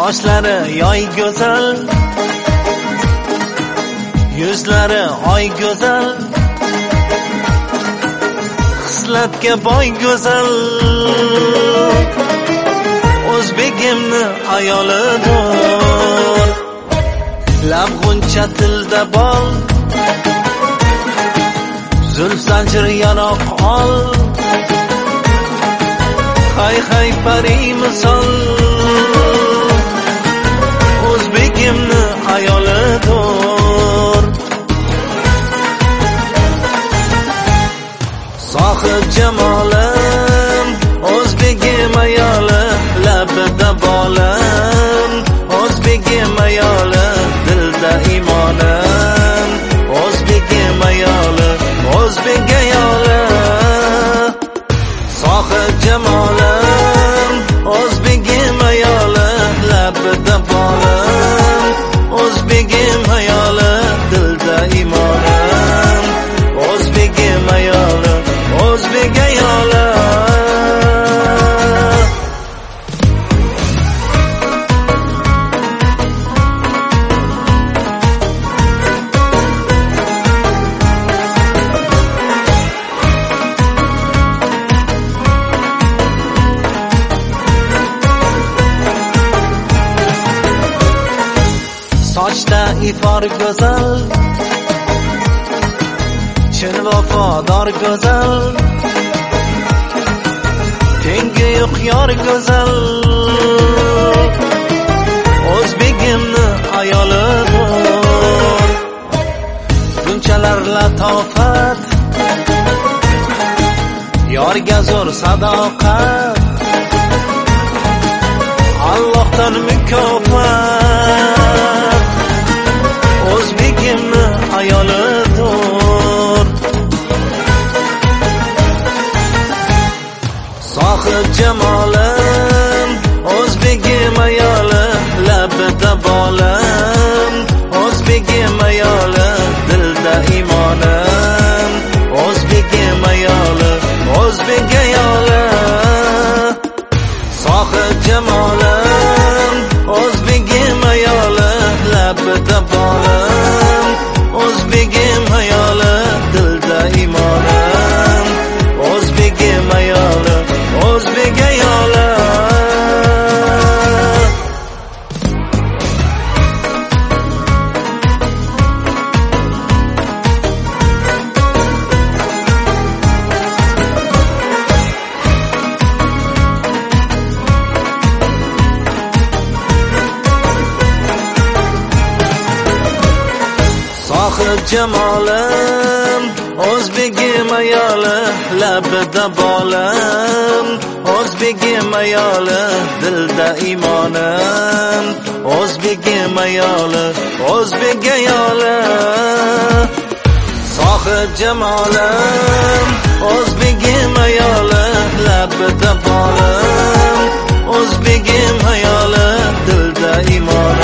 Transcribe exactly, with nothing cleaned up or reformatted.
Qoshlari yoy go'zal, yuzlari oy go'zal, xislatga boy go'zal. O'zbegimni ayolidir, lab g'uncha tilda bol, zulf zanjir yanoq ol, hay hay pari misol. O'zbegimni ayolidir, sohib jamolim, o'zbegim ayoli, labida bolim, o'zbegim ayoli, dilda imonim, o'zbegim ayoli, o'zbek ayoli, sohib jamolim, o'zbegim ayoli, labida bolim, o'zbegim ayoli, dilda imonim, o'zbegim ayoli, o'zbek ayoli. Sochda ifor go'zal, chin vafodor go'zal, tengi yo'q yor go'zal. O'zbegimni ayolidir, bunchalar latofat, yorga zo'r sadoqat, Allohdan mukofot. O'zbegimni ayolidir, sohib jamolim, o'zbegim ayoli, labida bolim, o'zbegim ayoli, dilda imonim, o'zbegim ayoli, o'zbek ayoli, sohib jamolim, o'zbegim ayoli, labida bolim, o'zbegim ayoli, dilda imonim, o'zbegim ayoli, o'zbek ayoli. Sohib jamolim, o'zbegim ayoli, labida bolim, o'zbegim ayoli, dilda imonim, o'zbegim ayoli, o'zbek ayoli, sohib jamolim, o'zbegim ayoli, labida bolim, o'zbegim ayoli, dilda imonim.